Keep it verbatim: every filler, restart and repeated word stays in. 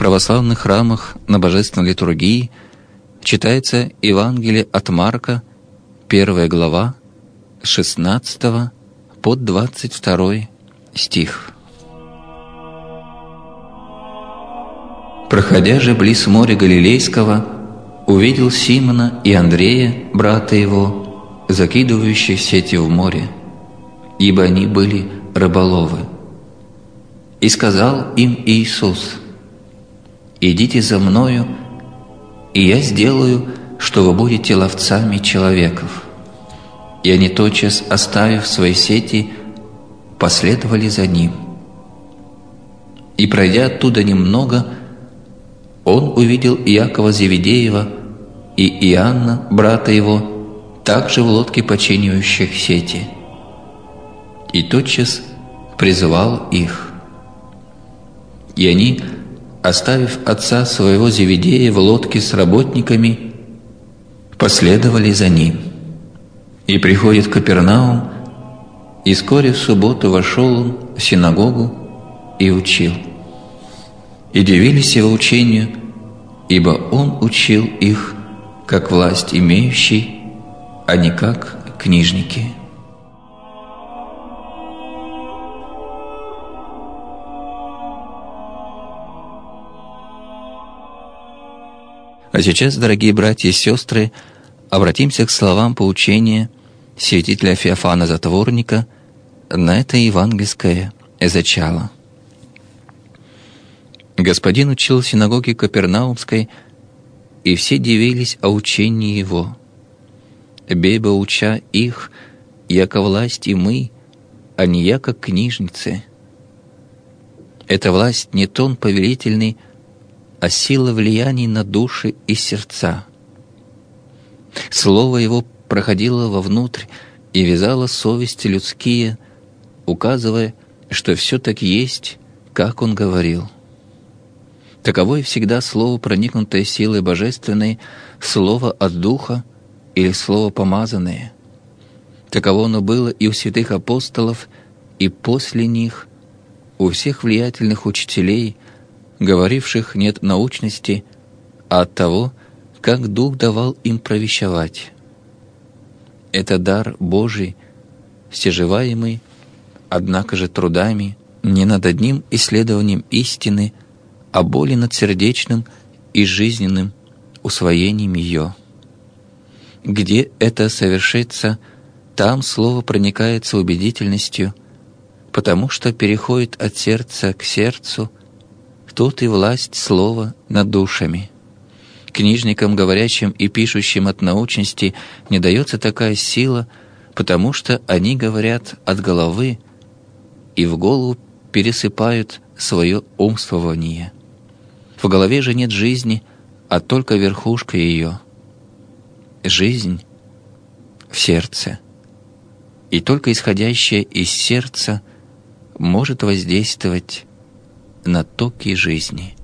православных храмах на божественной литургии читается Евангелие от Марка, первая глава, с шестнадцатого по двадцать второй стих. «Проходя же близ моря Галилейского, увидел Симона и Андрея, брата его, закидывающих сети в море, ибо они были рыболовы. И сказал им Иисус: „Идите за Мною, и Я сделаю, что вы будете ловцами человеков“. И они, тотчас оставив свои сети, последовали за Ним. И, пройдя оттуда немного, Он увидел Иакова Зеведеева и Иоанна, брата его, также в лодке починивающих сети. И тотчас призывал их. И они, оставив отца своего Зеведея в лодке с работниками, последовали за Ним. И приходит в Капернаум, и вскоре в субботу вошел Он в синагогу и учил. И дивились Его учению, ибо Он учил их, как власть имеющий, а не как книжники». А сейчас, дорогие братья и сестры, обратимся к словам поучения святителя Феофана Затворника на это евангельское зачало. Господин учил в синагоге Капернаумской, и все дивились о учении Его. Бебо уча их, яко власть и мы, а не яко книжницы. Эта власть не тон повелительный, а сила влияний на души и сердца. Слово Его проходило вовнутрь и вязало совести людские, указывая, что все так есть, как Он говорил. Таково и всегда слово, проникнутое силой божественной, слово от Духа или слово помазанное. Таково оно было и у святых апостолов, и после них, у всех влиятельных учителей, говоривших не от научности, а от того, как Дух давал им провещевать. Это дар Божий, всеживаемый, однако же трудами, не над одним исследованием истины, а более над сердечным и жизненным усвоением ее. Где это совершится, там слово проникается убедительностью, потому что переходит от сердца к сердцу, тут и власть слова над душами. Книжникам, говорящим и пишущим от научности, не дается такая сила, потому что они говорят от головы и в голову пересыпают свое умствование. В голове же нет жизни, а только верхушка ее. Жизнь в сердце. И только исходящее из сердца может воздействовать на токи жизни.